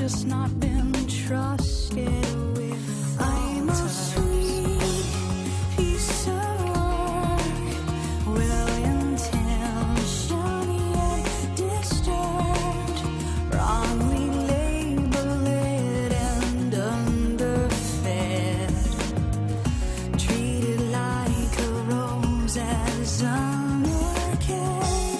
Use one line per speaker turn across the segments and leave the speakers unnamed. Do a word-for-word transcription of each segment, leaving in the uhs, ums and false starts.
just not been trusted with. I'm a sweet piece of work, well intentioned yet disturbed, wrongly labeled and underfed, treated like a rose as an orchid.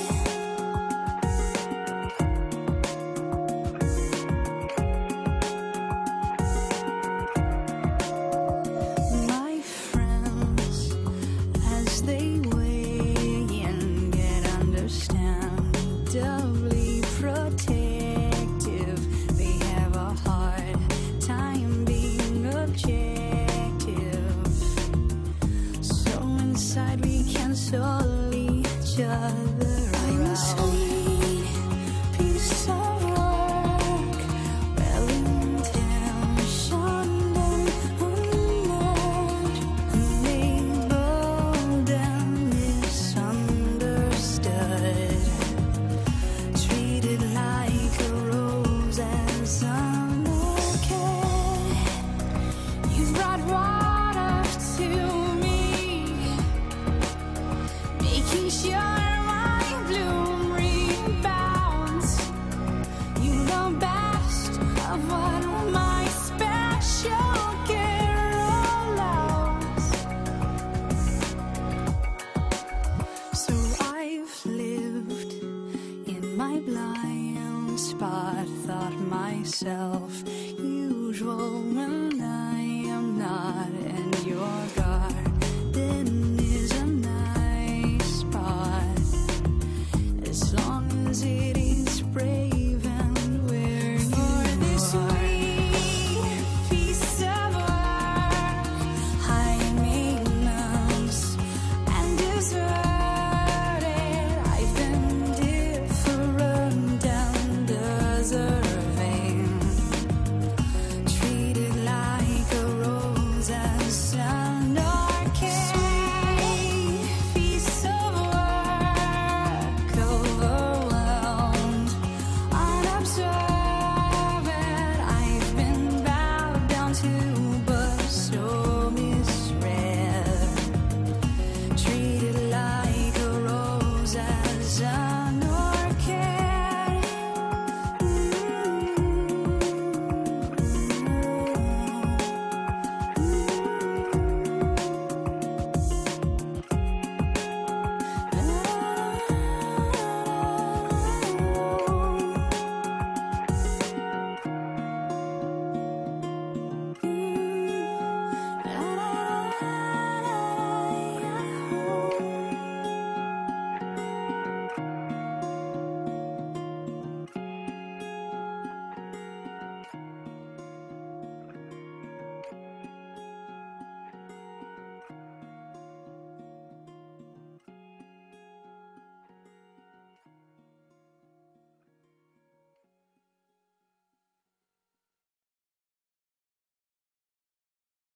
My friends, as they weigh in, get understandably protective. They have a hard time being objective. So inside we cancel each other out. I'm a sweet piece of work, well intentioned and unlearned, unlabeled and misunderstood, treated like a rose as an orchid. You brought water to me, making sure my bloom rebounds. You know best of what my special care allows. So I've lived in my blind spot, thought myself usual when I am not, and your garden